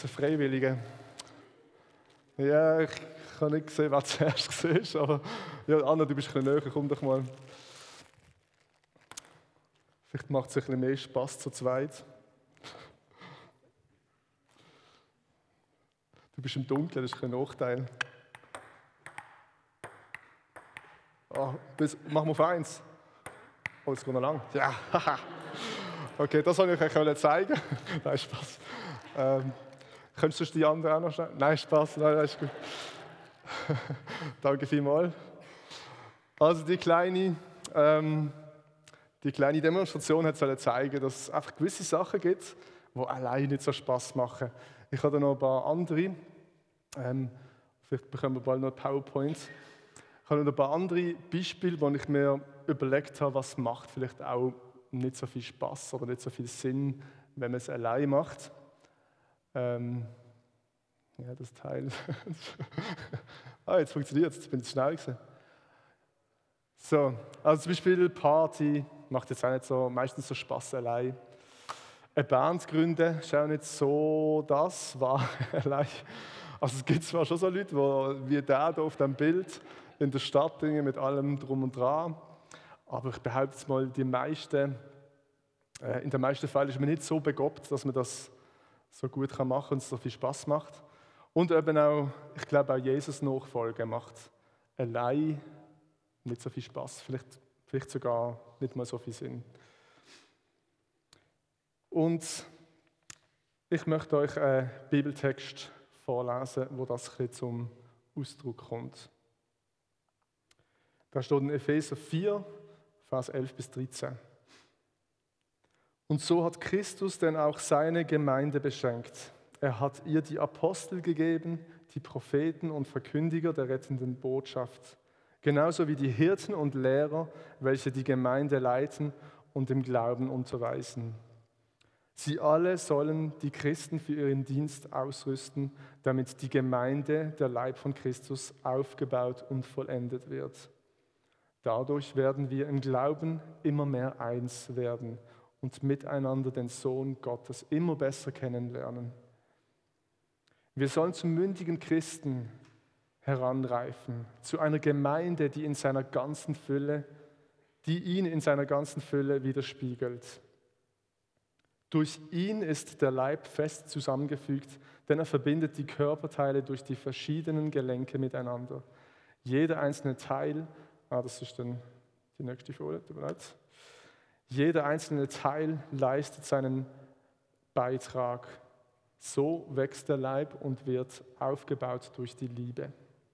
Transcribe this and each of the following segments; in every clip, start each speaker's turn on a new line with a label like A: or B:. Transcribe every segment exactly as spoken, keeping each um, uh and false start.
A: zu Freiwilligen. Ja, ich kann nicht sehen, wer zuerst war, aber ja, Anna, du bist ein bisschen näher, komm doch mal. Vielleicht macht es ein bisschen mehr Spass zu zweit. Du bist im Dunkeln, das ist ein Nachteil. Oh, bis, machen wir auf eins. Oh, es geht noch lang. Ja, haha. Okay, das wollte ich euch zeigen. Nein, Spaß. Ähm, könntest du die anderen auch noch schnell? Nein, Spaß. Nein, das ist gut. Danke vielmals. Also die kleine, ähm, die kleine Demonstration hat sollen zeigen, dass es einfach gewisse Sachen gibt, die allein nicht so Spaß machen. Ich habe da noch ein paar andere. Ähm, vielleicht bekommen wir bald noch PowerPoints. Ich habe noch ein paar andere Beispiele, wo ich mir überlegt habe, was macht vielleicht auch nicht so viel Spaß oder nicht so viel Sinn, wenn man es allein macht. Ähm, ja, das Teil. ah, jetzt funktioniert es, jetzt bin ich schnell gewesen. So, also zum Beispiel Party macht jetzt auch nicht so, meistens so Spaß allein. Eine Band gründen ist auch nicht so das, war allein. Also es gibt zwar schon so Leute, die, wie der hier auf dem Bild in der Stadt mit allem drum und dran, aber ich behaupte jetzt mal, die meisten, äh, in den meisten Fällen ist man nicht so begabt, dass man das so gut machen kann und es so viel Spaß macht. Und eben auch, ich glaube auch Jesus nachfolgen macht allein nicht so viel Spaß, vielleicht, vielleicht sogar nicht mal so viel Sinn. Und ich möchte euch einen Bibeltext vorlesen, wo das ein bisschen zum Ausdruck kommt. Da steht in Epheser vier, Vers elf bis dreizehn. Und so hat Christus denn auch seine Gemeinde beschenkt. Er hat ihr die Apostel gegeben, die Propheten und Verkündiger der rettenden Botschaft, genauso wie die Hirten und Lehrer, welche die Gemeinde leiten und im Glauben unterweisen. Sie alle sollen die Christen für ihren Dienst ausrüsten, damit die Gemeinde, der Leib von Christus, aufgebaut und vollendet wird. Dadurch werden wir im Glauben immer mehr eins werden und miteinander den Sohn Gottes immer besser kennenlernen. Wir sollen zu mündigen Christen heranreifen, zu einer Gemeinde, die in seiner ganzen Fülle, die ihn in seiner ganzen Fülle widerspiegelt. Durch ihn ist der Leib fest zusammengefügt, denn er verbindet die Körperteile durch die verschiedenen Gelenke miteinander. Jeder einzelne Teil, ah, das ist dann die nächste Folie, tut mir leid. Jeder einzelne Teil leistet seinen Beitrag. So wächst der Leib und wird aufgebaut durch die Liebe.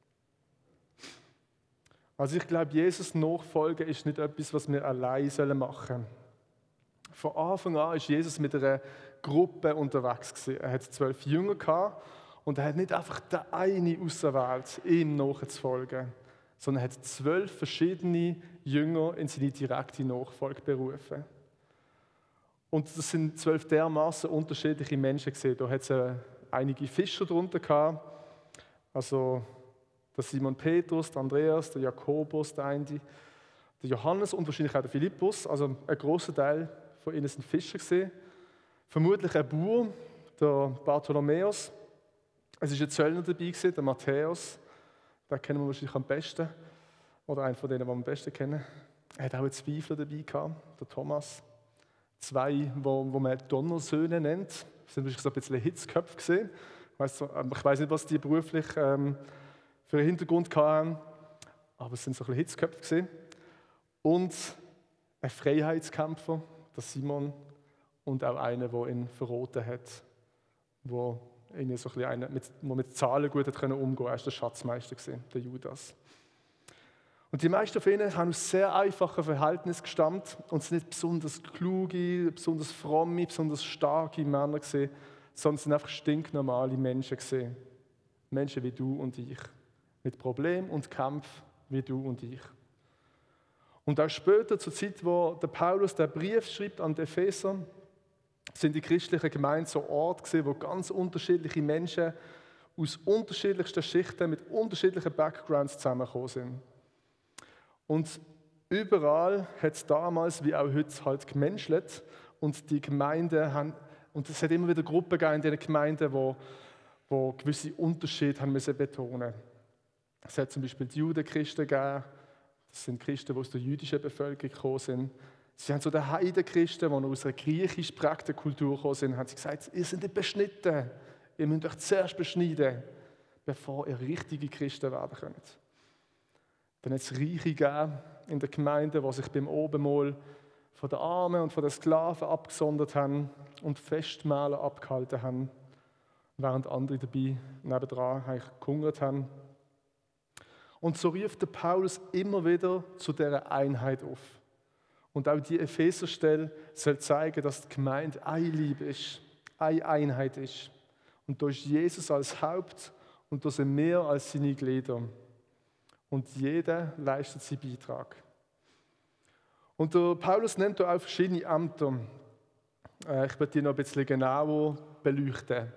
A: Also ich glaube, Jesus Nachfolge ist nicht etwas, was wir allein machen sollen. Von Anfang an ist Jesus mit einer Gruppe unterwegs gewesen. Er hat zwölf Jünger gehabt und er hat nicht einfach den einen auserwählt, ihm nachzufolgen, sondern er hat zwölf verschiedene Jünger in seine direkte Nachfolge berufen. Und das sind zwölf dermaßen unterschiedliche Menschen gewesen. Da hat es äh, einige Fischer drunter gehabt, also der Simon Petrus, der Andreas, der Jakobus, der eine, der Johannes und wahrscheinlich auch der Philippus. Also ein grosser Teil von ihnen sind Fischer gewesen. Vermutlich ein Bauer, der Bartholomäus. Es war ein Zöllner dabei gewesen, der Matthäus. Den kennen wir wahrscheinlich am besten. Oder einen von denen, die wir am besten kennen. Er hat auch einen Zweifler dabei gehabt, der Thomas. Zwei, wo, wo man Donnersöhne nennt. Das sind so ein bisschen Hitzköpfe gewesen. Ich weiss, ich weiss nicht, was die beruflich ähm, für einen Hintergrund hatten, aber es sind so ein bisschen Hitzköpfe gewesen. Und ein Freiheitskämpfer, der Simon, und auch einer, der ihn verraten hat, wo irgendwie so ein bisschen einer, mit, wo mit Zahlen gut hat umgehen konnte. Er war der Schatzmeister gewesen, der Judas. Und die meisten von ihnen haben aus sehr einfachen Verhältnissen gestammt und sind nicht besonders kluge, besonders fromme, besonders starke Männer gewesen, sondern sind einfach stinknormale Menschen gewesen. Menschen wie du und ich. Mit Problemen und Kämpfen wie du und ich. Und auch später, zur Zeit, wo der Paulus den Brief schreibt an die Epheser, sind die christlichen Gemeinden so Orte gewesen, wo ganz unterschiedliche Menschen aus unterschiedlichsten Schichten mit unterschiedlichen Backgrounds zusammengekommen sind. Und überall hat es damals wie auch heute halt gemenschelt und die Gemeinden haben Und es hat immer wieder Gruppen gegeben in diesen Gemeinden, die, die gewisse Unterschiede haben müssen betonen. Es hat zum Beispiel die Judenchristen gegeben. Das sind Christen, die aus der jüdischen Bevölkerung gekommen sind. Sie haben so die Heidenchristen, die aus einer griechisch geprägten Kultur gekommen sind, haben sie gesagt, ihr seid nicht beschnitten. Ihr müsst euch zuerst beschneiden, bevor ihr richtige Christen werden könnt. Dann hat es Reiche gegeben in der Gemeinde, die sich beim Obenmahl von den Armen und von den Sklaven abgesondert haben und Festmahlen abgehalten haben, während andere dabei nebendran gehungert haben. Und so rief der Paulus immer wieder zu dieser Einheit auf. Und auch die Epheserstelle soll zeigen, dass die Gemeinde eine Liebe ist, eine Einheit ist. Und da ist Jesus als Haupt und da sind wir als seine Glieder. Und jeder leistet seinen Beitrag. Und der Paulus nennt hier auch verschiedene Ämter. Ich werde die noch ein bisschen genauer beleuchten.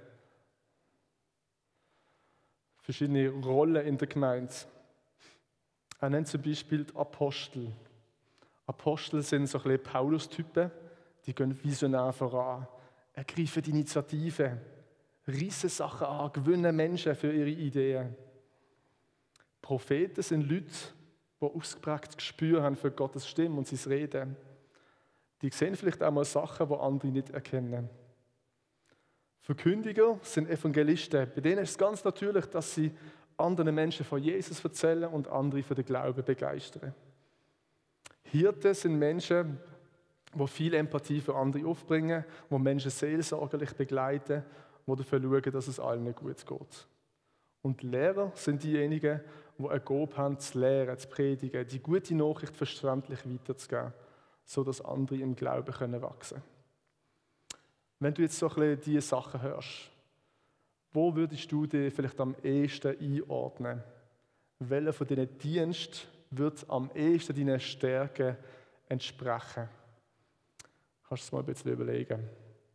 A: Verschiedene Rollen in der Gemeinde. Er nennt zum Beispiel die Apostel. Apostel sind so ein bisschen Paulus-Typen, die gehen visionär voran, ergreifen die Initiative, reissen Sachen an, gewinnen Menschen für ihre Ideen. Propheten sind Leute, die ausgeprägtes Gespür haben für Gottes Stimme und sein Reden. Die sehen vielleicht auch mal Sachen, die andere nicht erkennen. Verkündiger sind Evangelisten. Bei denen ist es ganz natürlich, dass sie anderen Menschen von Jesus erzählen und andere für den Glauben begeistern. Hirten sind Menschen, die viel Empathie für andere aufbringen, die Menschen seelsorgerlich begleiten, die dafür schauen, dass es allen gut geht. Und Lehrer sind diejenigen, die eine Gabe haben, zu lehren, zu predigen, die gute Nachricht verständlich weiterzugeben, sodass andere im Glauben können wachsen können. Wenn du jetzt so ein bisschen diese Sachen hörst, wo würdest du dich vielleicht am ehesten einordnen? Welcher von diesen Diensten wird am ehesten deinen Stärken entsprechen? Kannst du es mal ein bisschen überlegen.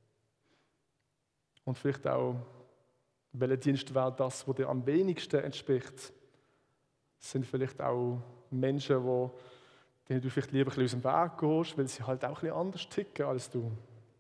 A: Und vielleicht auch, welcher Dienst wäre das, der dir am wenigsten entspricht? Es sind vielleicht auch Menschen, die, denen du vielleicht lieber ein bisschen aus dem Weg gehst, weil sie halt auch ein bisschen anders ticken als du.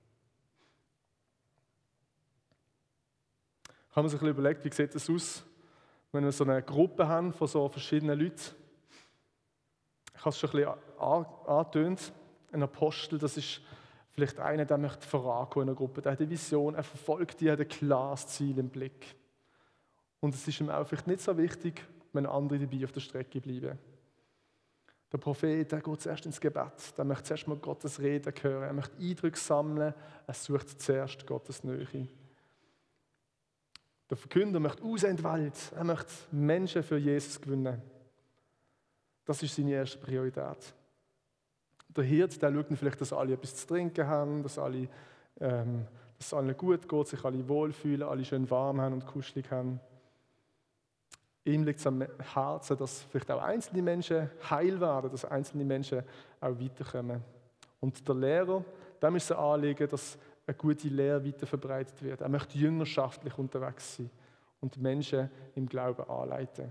A: Ich habe mir so ein bisschen überlegt, wie sieht es aus, wenn wir so eine Gruppe haben von so verschiedenen Leuten. Ich habe es schon ein bisschen angetönt. Ein Apostel, das ist vielleicht einer, der möchte vorangehen in einer Gruppe. Der hat eine Vision, er verfolgt die, hat ein klares Ziel im Blick. Und es ist ihm auch vielleicht nicht so wichtig, wenn andere dabei auf der Strecke bleiben. Der Prophet, der geht zuerst ins Gebet. Der möchte zuerst mal Gottes Reden hören. Er möchte Eindrücke sammeln. Er sucht zuerst Gottes Nähe. Der Verkünder möchte raus in die Welt. Er möchte Menschen für Jesus gewinnen. Das ist seine erste Priorität. Der Hirt, der schaut vielleicht, dass alle etwas zu trinken haben, dass, alle, ähm, dass es allen gut geht, sich alle wohlfühlen, alle schön warm haben und kuschelig haben. Ihm liegt es am Herzen, dass vielleicht auch einzelne Menschen heil werden, dass einzelne Menschen auch weiterkommen. Und der Lehrer, dem ist es ein Anliegen, dass eine gute Lehre weiterverbreitet wird. Er möchte jüngerschaftlich unterwegs sein und Menschen im Glauben anleiten.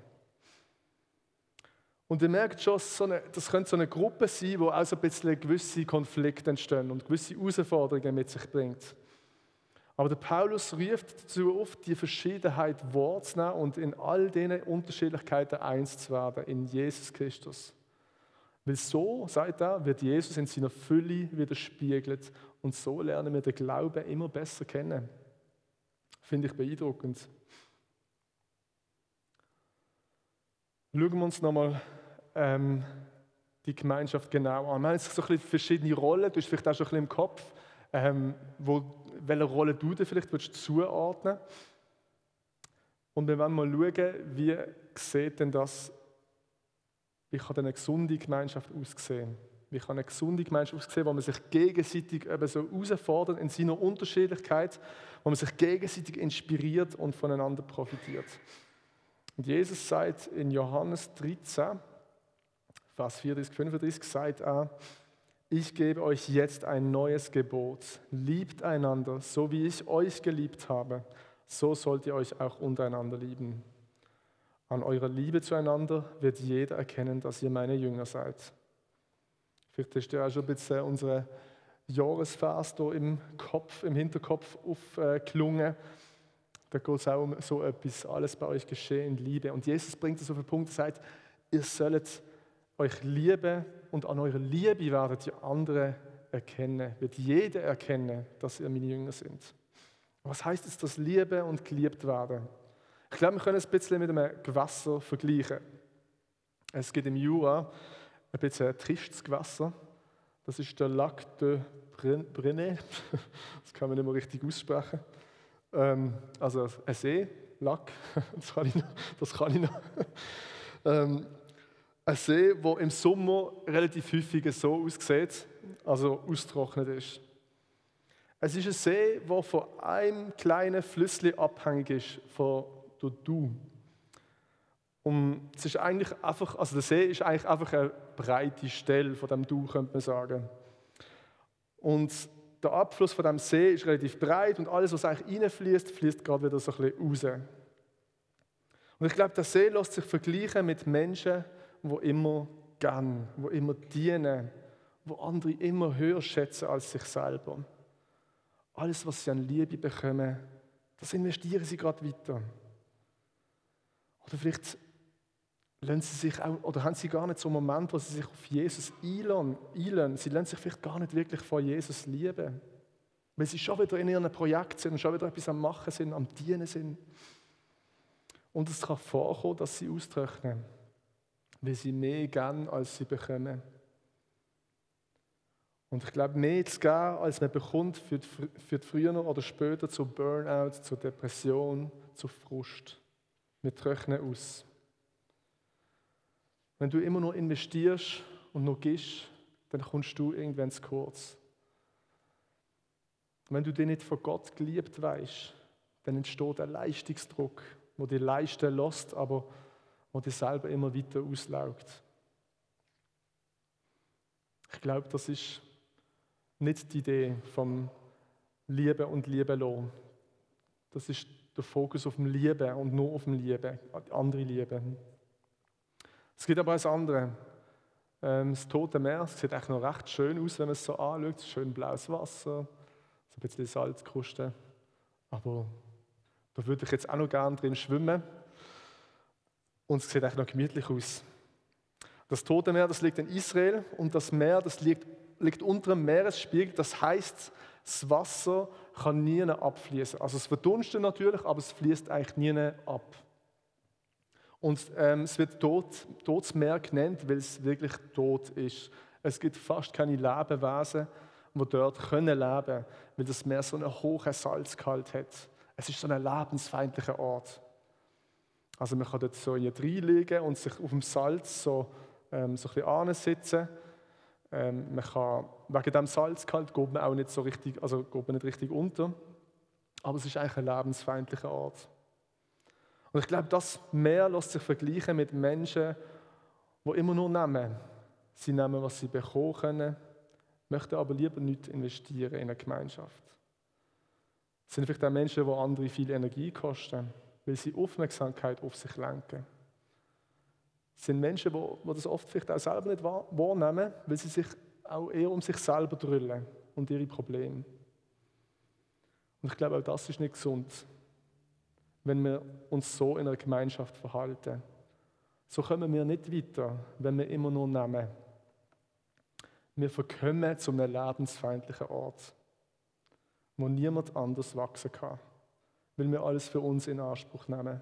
A: Und ihr merkt schon, so eine, das könnte so eine Gruppe sein, wo auch so ein bisschen gewisse Konflikte entstehen und gewisse Herausforderungen mit sich bringt. Aber der Paulus ruft dazu auf, die Verschiedenheit wahrzunehmen und in all diesen Unterschiedlichkeiten eins zu werden, in Jesus Christus. Weil so, sagt er, wird Jesus in seiner Fülle widerspiegelt und so lernen wir den Glauben immer besser kennen. Finde ich beeindruckend. Schauen wir uns nochmal ähm, die Gemeinschaft genau an. Wir haben jetzt so ein bisschen verschiedene Rollen, du hast vielleicht auch schon ein bisschen im Kopf, ähm, wo, welche Rolle du dir vielleicht willst zuordnen willst. Und wir wollen mal schauen, wie sieht denn das, wie kann eine gesunde Gemeinschaft aussehen? Wie kann eine gesunde Gemeinschaft aussehen, wo man sich gegenseitig eben so herausfordert in seiner Unterschiedlichkeit, wo man sich gegenseitig inspiriert und voneinander profitiert. Und Jesus sagt in Johannes dreizehn, Vers vierunddreißig, fünfunddreißig, sagt er, ich gebe euch jetzt ein neues Gebot, liebt einander, so wie ich euch geliebt habe, so sollt ihr euch auch untereinander lieben. An eurer Liebe zueinander wird jeder erkennen, dass ihr meine Jünger seid. Vielleicht ist ja auch schon ein bisschen unsere Jahresvers hier im Kopf, im Hinterkopf aufgelungen. Da geht es auch um so etwas, alles bei euch geschehen in Liebe. Und Jesus bringt es auf den Punkt, er sagt, ihr sollt euch lieben und an eurer Liebe werdet ihr andere erkennen, wird jeder erkennen, dass ihr meine Jünger sind. Was heißt es, das Lieben und geliebt werden? Ich glaube, wir können es ein bisschen mit einem Gewässer vergleichen. Es gibt im Jura ein bisschen ein tristes Gewässer. Das ist der Lac de Brenay. Das kann man nicht mehr richtig aussprechen. Ähm, also ein See, Lac, das kann ich noch. Das kann ich noch. ähm, ein See, der im Sommer relativ häufig so aussieht, also austrocknet ist. Es ist ein See, der von einem kleinen Flüsschen abhängig ist, von der Doubs. Und es ist eigentlich einfach, also der See ist eigentlich einfach eine breite Stelle von dem Doubs, könnte man sagen. Und der Abfluss von dem See ist relativ breit und alles, was eigentlich reinfließt, fließt gerade wieder so ein bisschen raus. Und ich glaube, der See lässt sich vergleichen mit Menschen, die immer gern, die immer dienen, die andere immer höher schätzen als sich selber. Alles, was sie an Liebe bekommen, das investieren sie gerade weiter. Oder vielleicht lassen sie sich auch, oder haben sie gar nicht so einen Moment, wo sie sich auf Jesus einlassen. Sie lassen sich vielleicht gar nicht wirklich von Jesus lieben. Weil sie schon wieder in ihrem Projekt sind und schon wieder etwas am Machen sind, am Dienen sind. Und es kann vorkommen, dass sie austrocknen, weil sie mehr geben, als sie bekommen. Und ich glaube, mehr zu geben, als man bekommt, führt, führt früher oder später zu Burnout, zu Depression, zu Frust. Wir trocknen aus. Wenn du immer nur investierst und nur gibst, dann kommst du irgendwann zu kurz. Wenn du dich nicht von Gott geliebt weißt, dann entsteht ein Leistungsdruck, wo dich leisten lässt, aber wo dich selber immer weiter auslaugt. Ich glaube, das ist nicht die Idee vom Lieben und Lieben lassen. Das ist der Fokus auf dem Lieben und nur auf dem Lieben, andere Lieben. Es gibt aber auch das andere. Das Tote Meer, es sieht eigentlich noch recht schön aus, wenn man es so anschaut. Schön blaues Wasser, so ein bisschen Salzkruste. Aber da würde ich jetzt auch noch gerne drin schwimmen. Und es sieht eigentlich noch gemütlich aus. Das Tote Meer, das liegt in Israel und das Meer, das liegt, liegt unter dem Meeresspiegel. Das heißt, das Wasser kann nie abfließen. Also es verdunstet natürlich, aber es fließt eigentlich nie ab. Und ähm, es wird tot, totes Meer genannt, weil es wirklich tot ist. Es gibt fast keine Lebewesen, die dort können leben können, weil das Meer so einen hohen Salzgehalt hat. Es ist so ein lebensfeindlicher Ort. Also man kann dort so reinliegen und sich auf dem Salz so, ähm, so ein bisschen ansitzen. Ähm, man kann, wegen dem Salzgehalt geht man auch nicht so richtig, also geht man nicht richtig unter. Aber es ist eigentlich ein lebensfeindlicher Ort. Und ich glaube, das Meer lässt sich vergleichen mit Menschen, die immer nur nehmen. Sie nehmen, was sie bekommen können, möchten aber lieber nicht investieren in eine Gemeinschaft. Es sind vielleicht auch Menschen, die andere viel Energie kosten, weil sie Aufmerksamkeit auf sich lenken. Es sind Menschen, die das oft vielleicht auch selber nicht wahrnehmen, weil sie sich auch eher um sich selber drüllen und ihre Probleme. Und ich glaube, auch das ist nicht gesund, wenn wir uns so in einer Gemeinschaft verhalten. So kommen wir nicht weiter, wenn wir immer nur nehmen. Wir verkommen zu einem lebensfeindlichen Ort, wo niemand anders wachsen kann, weil wir alles für uns in Anspruch nehmen.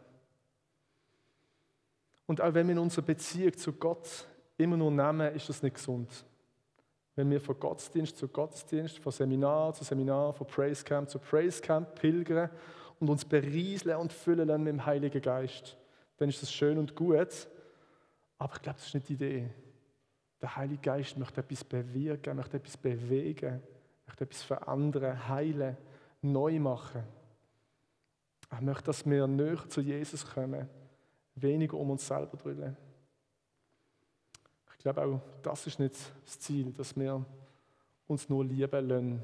A: Und auch wenn wir in unserer Beziehung zu Gott immer nur nehmen, ist das nicht gesund. Wenn wir von Gottesdienst zu Gottesdienst, von Seminar zu Seminar, von Praise Camp zu Praise Camp pilgern und uns berieseln und füllen lassen mit dem Heiligen Geist, dann ist das schön und gut. Aber ich glaube, das ist nicht die Idee. Der Heilige Geist möchte etwas bewirken, möchte etwas bewegen, möchte etwas verändern, heilen, neu machen. Er möchte, dass wir näher zu Jesus kommen, weniger um uns selber drüllen. Ich glaube auch, das ist nicht das Ziel, dass wir uns nur lieben lassen.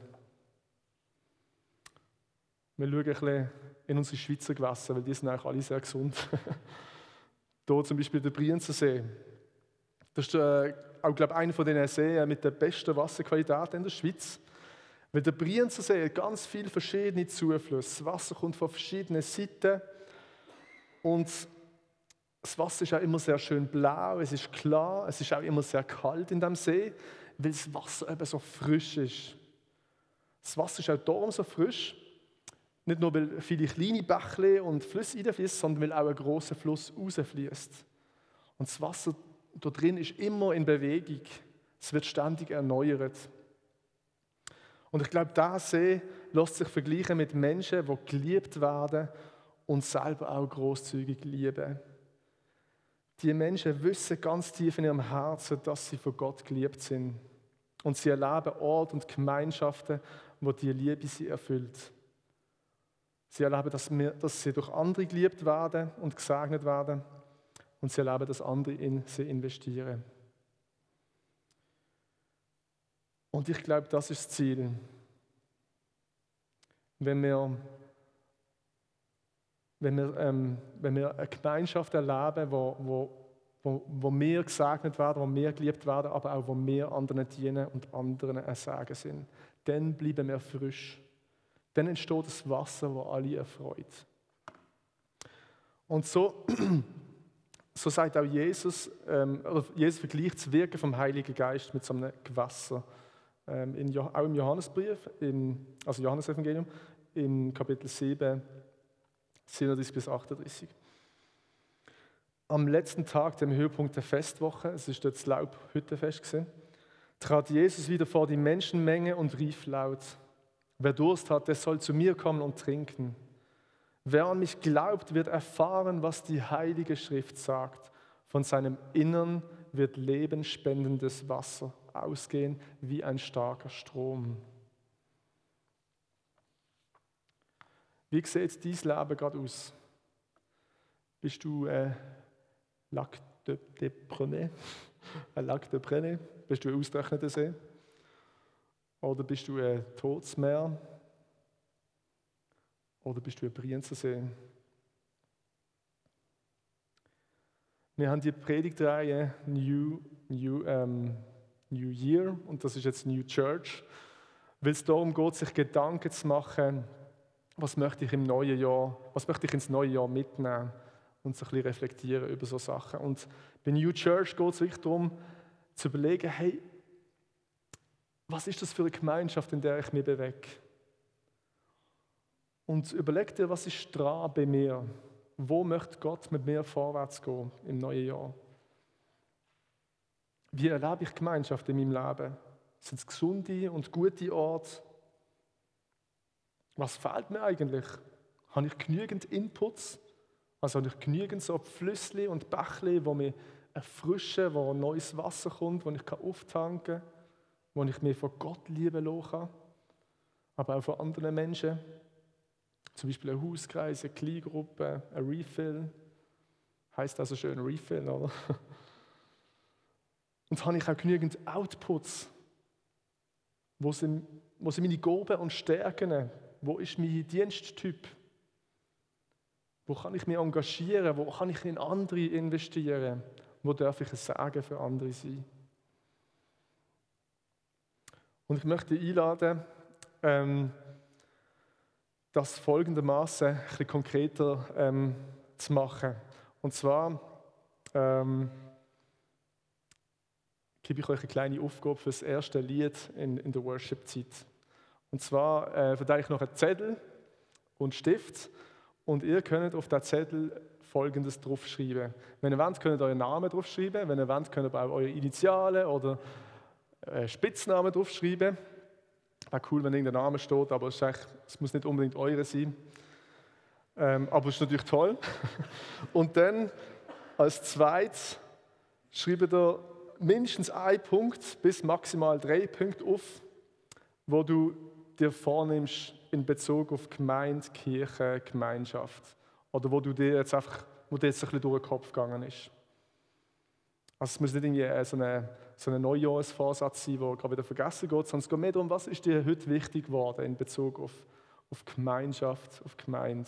A: Wir schauen ein bisschen in unsere Schweizer Gewässer, weil die sind eigentlich alle sehr gesund. Hier zum Beispiel der Brienzensee. Das ist äh, auch, glaube ich, einer von den Seen mit der besten Wasserqualität in der Schweiz. Weil der Brienzersee hat ganz viele verschiedene Zuflüsse. Das Wasser kommt von verschiedenen Seiten und das Wasser ist auch immer sehr schön blau, es ist klar, es ist auch immer sehr kalt in dem See, weil das Wasser eben so frisch ist. Das Wasser ist auch darum so frisch, nicht nur weil viele kleine Bächle und Flüsse reinfließen, sondern weil auch ein grosser Fluss rausfließt. Und das Wasser da drin ist immer in Bewegung, es wird ständig erneuert. Und ich glaube, dieser See lässt sich vergleichen mit Menschen, die geliebt werden und selber auch grosszügig lieben. Die Menschen wissen ganz tief in ihrem Herzen, dass sie von Gott geliebt sind. Und sie erleben Orte und Gemeinschaften, wo die Liebe sie erfüllt. Sie erleben, dass, wir, dass sie durch andere geliebt werden und gesegnet werden. Und sie erleben, dass andere in sie investieren. Und ich glaube, das ist das Ziel. Wenn wir, wenn wir, ähm, wenn wir eine Gemeinschaft erleben, wo, wo, wo, wo wir gesegnet werden, wo wir geliebt werden, aber auch wo wir anderen dienen und anderen ein Segen sind, dann bleiben wir frisch. Dann entsteht das Wasser, das alle erfreut. Und so, so sagt auch Jesus, ähm, oder Jesus vergleicht das Wirken vom Heiligen Geist mit so einem Gewässer. Ähm, in, auch im Johannesbrief, im, also Johannesevangelium, im Kapitel sieben, siebenunddreißig bis achtunddreißig. Am letzten Tag, dem Höhepunkt der Festwoche, es war dort das Laubhüttenfest gewesen, trat Jesus wieder vor die Menschenmenge und rief laut: Wer Durst hat, der soll zu mir kommen und trinken. Wer an mich glaubt, wird erfahren, was die Heilige Schrift sagt. Von seinem Innern wird lebensspendendes Wasser ausgehen wie ein starker Strom. Wie sieht dein Leben gerade aus? Bist du ein Lac de, de Prenay? Ein Lac de Prenay? Bist du ein ausgetrockneter See? Oder bist du ein totes Meer? Oder bist du ein Brienzersee? Wir haben die Predigtreihe New, New, ähm, New Year und das ist jetzt New Church, weil es darum geht, sich Gedanken zu machen, was möchte ich im neuen Jahr, was möchte ich ins neue Jahr mitnehmen und so ein bisschen reflektieren über so Sachen. Und bei New Church geht es wirklich darum, zu überlegen, hey, was ist das für eine Gemeinschaft, in der ich mich bewege? Und überleg dir, was ist dran bei mir? Wo möchte Gott mit mir vorwärts gehen im neuen Jahr? Wie erlebe ich Gemeinschaft in meinem Leben? Sind es gesunde und gute Orte? Was fehlt mir eigentlich? Habe ich genügend Inputs? Also habe ich genügend so Flüssli und Bächli, wo mir erfrischen, wo neues Wasser kommt, wo ich auftanken kann, wo ich mir von Gott lieben lassen kann, aber auch von anderen Menschen. Zum Beispiel ein Hauskreis, eine Kleingruppe, ein Refill. Heißt also schön Refill, oder? Und habe ich auch genügend Outputs? Wo sind, wo sind meine Gaben und Stärken? Wo ist mein Diensttyp? Wo kann ich mich engagieren? Wo kann ich in andere investieren? Wo darf ich ein Segen für andere sein? Und ich möchte einladen, ähm, das folgendermaßen ein bisschen konkreter ähm, zu machen. Und zwar ähm, gebe ich euch eine kleine Aufgabe für das erste Lied in, in der Worship-Zeit. Und zwar äh, verteile ich noch einen Zettel und Stift und ihr könnt auf diesen Zettel Folgendes draufschreiben. Wenn ihr wollt, könnt ihr euren Namen draufschreiben. Wenn ihr wollt, könnt ihr auch eure Initialen oder äh, Spitznamen draufschreiben. Wäre cool, wenn irgendein Name steht, aber es, echt, es muss nicht unbedingt eure sein. Ähm, aber es ist natürlich toll. Und dann als zweites schreibt ihr mindestens einen Punkt bis maximal drei Punkte auf, wo du dir vornimmst in Bezug auf Gemeinde, Kirche, Gemeinschaft. Oder wo du dir jetzt einfach, wo dir jetzt ein bisschen durch den Kopf gegangen ist. Also es muss nicht irgendwie so ein so ein Neujahrsvorsatz sein, der gerade wieder vergessen geht, sondern es geht mehr darum, was ist dir heute wichtig geworden in Bezug auf, auf Gemeinschaft, auf Gemeinde.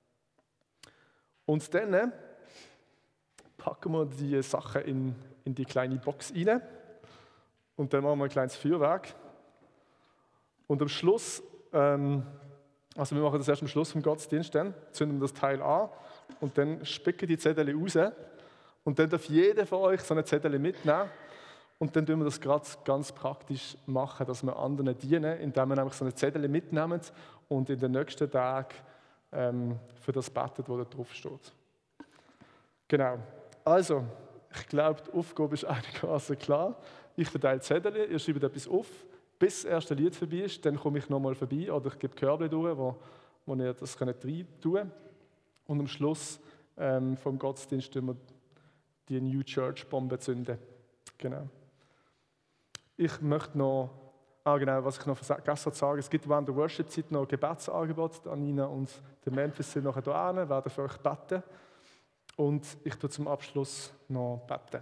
A: Und dann packen wir die Sachen in, in die kleine Box rein und dann machen wir ein kleines Feuerwerk. Und am Schluss, ähm, also wir machen das erst am Schluss vom Gottesdienst, dann zünden wir das Teil an und dann spicken die Zettel raus. Und dann darf jeder von euch so eine Zettel mitnehmen. Und dann tun wir das gerade ganz praktisch machen, dass wir anderen dienen, indem wir nämlich so eine Zettel mitnehmen und in den nächsten Tagen ähm, für das beten, was da drauf steht. Genau. Also, ich glaube, die Aufgabe ist einigermaßen klar. Ich verteile Zettel, ihr schreibt etwas auf, bis das erste Lied vorbei ist, dann komme ich nochmal vorbei oder ich gebe Körbchen durch, wo, wo ihr das rein tun könnt. Und am Schluss ähm, vom Gottesdienst tun wir die New Church Bombe zünden. Genau. Ich möchte noch, ah genau, was ich noch vergessen zu sagen, es gibt während der Worship-Zeit noch Gebetsangebot. Anina und der Memphis sind nachher hier hin, werden für euch beten. Und ich tue zum Abschluss noch beten.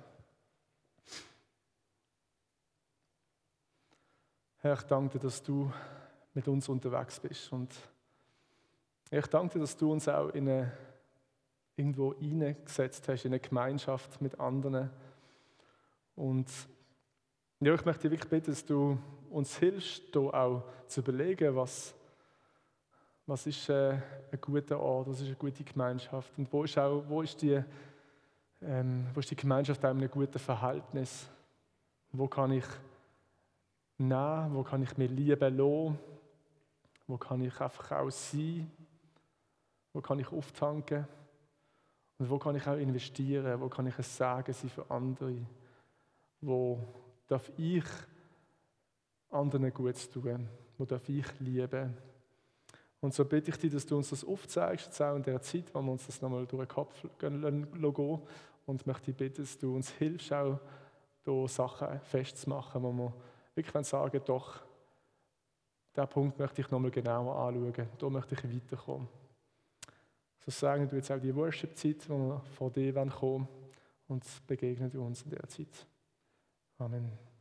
A: Herr, ich danke dir, dass du mit uns unterwegs bist. Und ich danke dir, dass du uns auch in eine, irgendwo hineingesetzt hast, in eine Gemeinschaft mit anderen. Und ja, ich möchte dich wirklich bitten, dass du uns hilfst, hier auch zu überlegen, was, was ist äh, ein guter Ort, was ist eine gute Gemeinschaft und wo ist, auch, wo ist, die, ähm, wo ist die Gemeinschaft auch in einem guten Verhältnis? Wo kann ich nehmen, wo kann ich mir lieben lassen, wo kann ich einfach auch sein, wo kann ich auftanken und wo kann ich auch investieren, wo kann ich ein Segen sein für andere, wo darf ich anderen Gutes tun, wo darf ich lieben. Und so bitte ich dich, dass du uns das aufzeigst, jetzt auch in der Zeit, wo wir uns das nochmal durch den Kopf gehen. Und möchte dich bitten, dass du uns hilfst, auch hier Sachen festzumachen, wo wir wirklich sagen, doch, diesen Punkt möchte ich nochmal genauer anschauen, da möchte ich weiterkommen. So sagen du jetzt auch die Worship-Zeit, wo wir vor dir kommen wollen, und begegnen du uns in der Zeit. Amen.